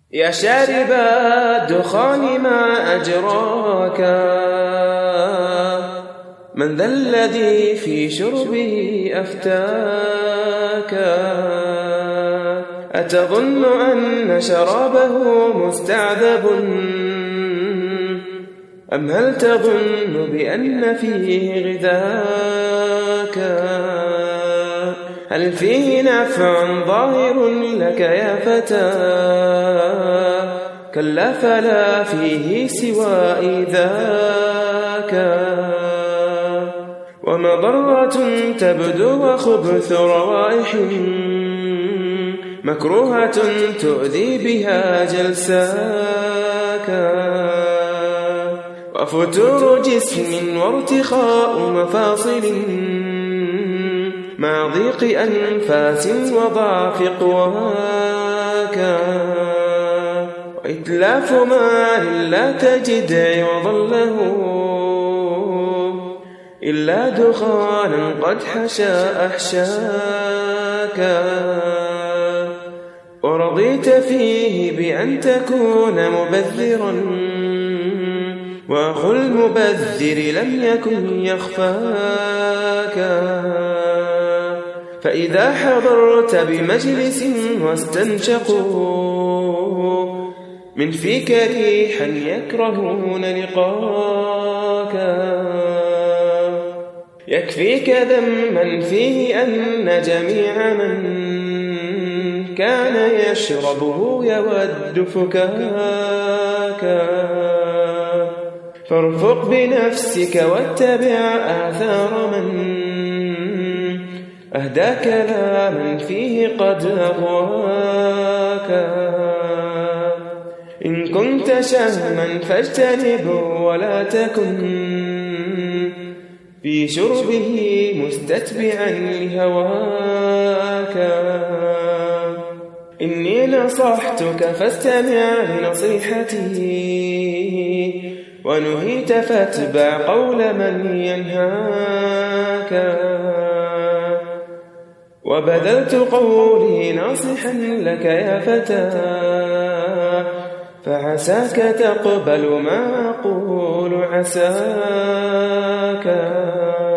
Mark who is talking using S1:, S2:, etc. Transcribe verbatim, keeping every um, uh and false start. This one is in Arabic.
S1: يا شارب الدخان ما أجراك، من ذا الذي في شربه أفتاك؟ أتظن أن شرابه مستعذب، أم هل تظن بأن فيه غذاك؟ هل فيه نفع ظاهر لك يا فتى؟ كلا فلا فيه سوى إيذاك، ومضرة تبدو وخبث روائح مكروهة تؤذي بها جلساك، وفتور جسم وارتخاء مفاصل مع ضيق أنفاس وضعف قواك، وإتلاف مال لا تجد عوضا له إلا دخانا قد حشا أحشاك، ورضيت فيه بأن تكون مبذرا، وأخو المبذر لم يكن يخفاك. فإذا حضرت بمجلس واستنشقوا من فيك ريحا يكرهون لقاك، يكفيك ذما فيه أن جميع من كان يشربه يود فكاك. فارفق بنفسك واتبع آثار من أهدى كلاما فيه قد أغواك. إن كنت شهما فاجتنبه ولا تكن في شربه مستتبعا لهواك. إني نصحتك فاستمع لنصيحتي، ونهيت فاتبع قول من ينهاك. وبذلت قولي ناصحا لك يا فتى، فعساك تقبل ما أقول عساك.